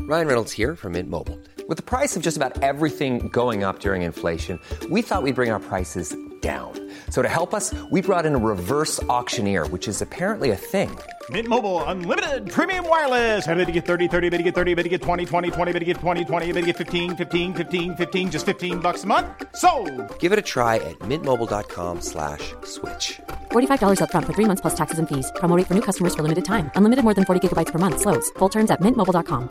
Ryan Reynolds here from Mint Mobile. With the price of just about everything going up during inflation, we thought we'd bring our prices down. So to help us, we brought in a reverse auctioneer, which is apparently a thing. Mint Mobile Unlimited Premium Wireless. How to get 30, 30, bit to get 30, bit to get 20, 20, 20, bit to get 20, 20, bit to get 15, 15, 15, 15, just $15 a month? Sold! Give it a try at mintmobile.com/switch. $45 up front for 3 months plus taxes and fees. Promo rate for new customers for limited time. Unlimited more than 40 gigabytes per month. Slows full terms at mintmobile.com.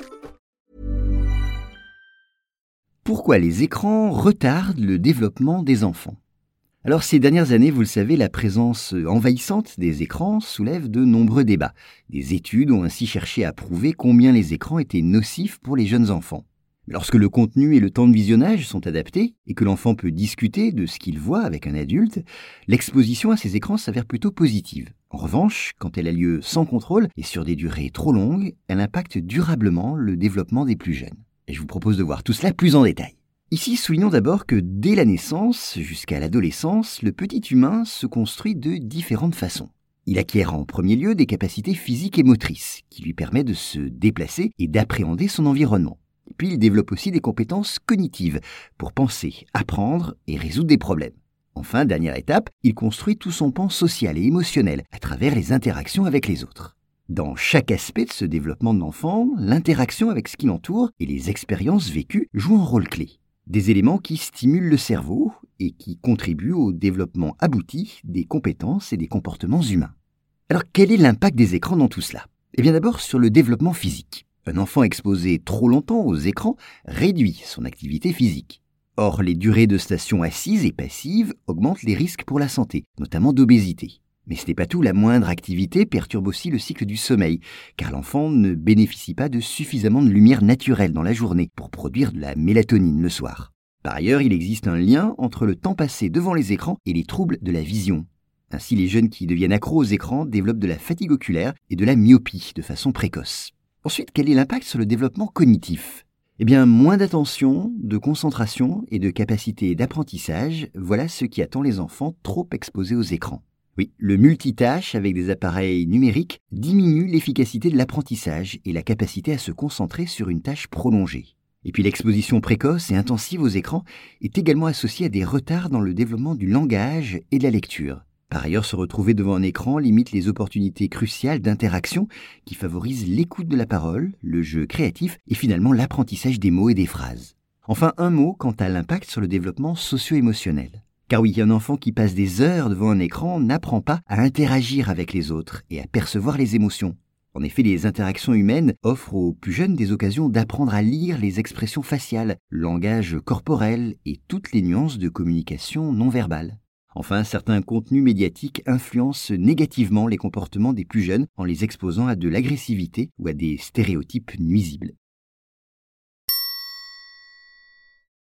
Pourquoi les écrans retardent le développement des enfants ? Alors ces dernières années, vous le savez, la présence envahissante des écrans soulève de nombreux débats. Des études ont ainsi cherché à prouver combien les écrans étaient nocifs pour les jeunes enfants. Mais lorsque le contenu et le temps de visionnage sont adaptés et que l'enfant peut discuter de ce qu'il voit avec un adulte, l'exposition à ces écrans s'avère plutôt positive. En revanche, quand elle a lieu sans contrôle et sur des durées trop longues, elle impacte durablement le développement des plus jeunes. Et je vous propose de voir tout cela plus en détail. Ici, soulignons d'abord que dès la naissance jusqu'à l'adolescence, le petit humain se construit de différentes façons. Il acquiert en premier lieu des capacités physiques et motrices qui lui permettent de se déplacer et d'appréhender son environnement. Et puis il développe aussi des compétences cognitives pour penser, apprendre et résoudre des problèmes. Enfin, dernière étape, il construit tout son pan social et émotionnel à travers les interactions avec les autres. Dans chaque aspect de ce développement de l'enfant, l'interaction avec ce qui l'entoure et les expériences vécues jouent un rôle clé. Des éléments qui stimulent le cerveau et qui contribuent au développement abouti des compétences et des comportements humains. Alors quel est l'impact des écrans dans tout cela ? Eh bien d'abord sur le développement physique. Un enfant exposé trop longtemps aux écrans réduit son activité physique. Or, les durées de station assises et passives augmentent les risques pour la santé, notamment d'obésité. Mais ce n'est pas tout, la moindre activité perturbe aussi le cycle du sommeil, car l'enfant ne bénéficie pas de suffisamment de lumière naturelle dans la journée pour produire de la mélatonine le soir. Par ailleurs, il existe un lien entre le temps passé devant les écrans et les troubles de la vision. Ainsi, les jeunes qui deviennent accros aux écrans développent de la fatigue oculaire et de la myopie de façon précoce. Ensuite, quel est l'impact sur le développement cognitif ? Eh bien, moins d'attention, de concentration et de capacité d'apprentissage, voilà ce qui attend les enfants trop exposés aux écrans. Oui, le multitâche avec des appareils numériques diminue l'efficacité de l'apprentissage et la capacité à se concentrer sur une tâche prolongée. Et puis l'exposition précoce et intensive aux écrans est également associée à des retards dans le développement du langage et de la lecture. Par ailleurs, se retrouver devant un écran limite les opportunités cruciales d'interaction qui favorisent l'écoute de la parole, le jeu créatif et finalement l'apprentissage des mots et des phrases. Enfin, un mot quant à l'impact sur le développement socio-émotionnel. Car oui, un enfant qui passe des heures devant un écran n'apprend pas à interagir avec les autres et à percevoir les émotions. En effet, les interactions humaines offrent aux plus jeunes des occasions d'apprendre à lire les expressions faciales, le langage corporel et toutes les nuances de communication non verbale. Enfin, certains contenus médiatiques influencent négativement les comportements des plus jeunes en les exposant à de l'agressivité ou à des stéréotypes nuisibles.